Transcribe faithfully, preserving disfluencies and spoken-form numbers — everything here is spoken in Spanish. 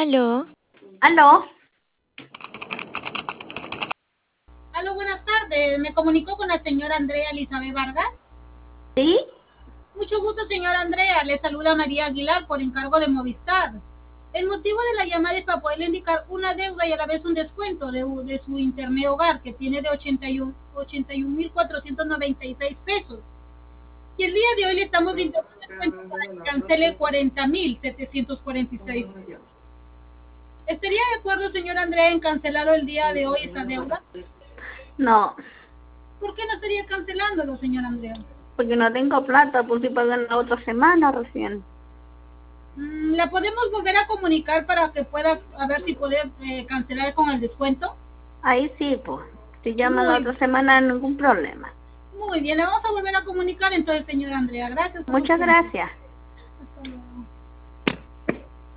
Aló. Aló. Aló, buenas tardes. Me comunico con la señora Andrea Elizabeth Vargas. ¿Sí? Mucho gusto, señora Andrea. Le saluda María Aguilar por encargo de Movistar. El motivo de la llamada es para poderle indicar una deuda y a la vez un descuento de, de su internet hogar que tiene de ochenta y uno mil cuatrocientos noventa y seis pesos. Y el día de hoy le estamos brindando un descuento para que cancele cuarenta mil setecientos cuarenta y seis pesos. ¿Estaría de acuerdo, señora Andrea, en cancelarlo el día de hoy esa deuda? No, ¿Por qué no estaría cancelándolo, señora Andrea? porque no tengo plata, pues estoy pagando la otra semana recién. Mm, ¿La podemos volver a comunicar para que pueda, a ver si puede eh, cancelar con el descuento? Ahí sí, pues. Si llaman la Muy, otra semana, ningún problema. muy bien, la vamos a volver a comunicar entonces, señora Andrea. Gracias por su Muchas tiempo. gracias.